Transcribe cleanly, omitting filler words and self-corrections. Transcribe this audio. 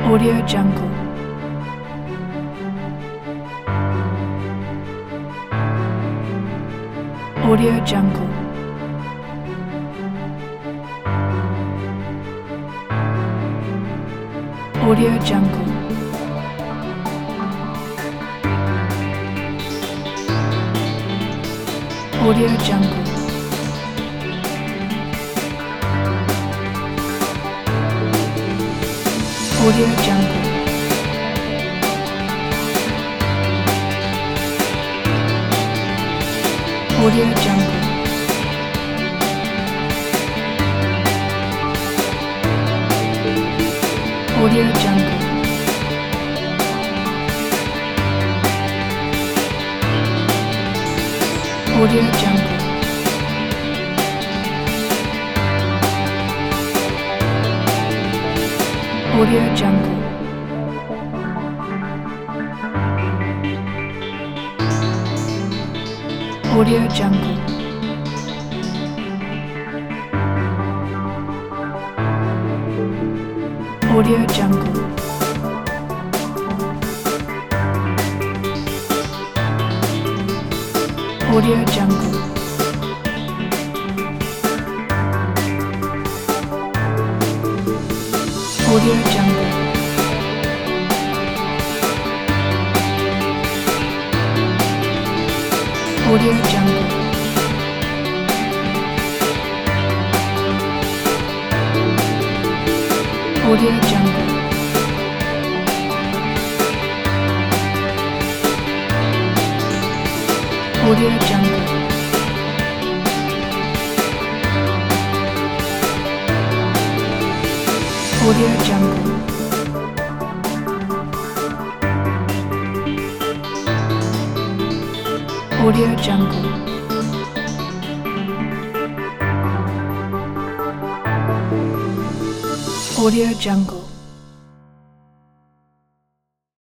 Audio Jungle. Audio Jungle. Audio Jungle. Audio Jungle. Audio Jungle. Audio Jungle. Audio Jungle. Audio Jungle. Audio Jungle. Audio Jungle. Audio Jungle. Audio Jungle. Audio Jungle. Audio Jungle. Audio Jungle. Audio Jungle. Audio Jungle. Audio Jungle. Audio Jungle.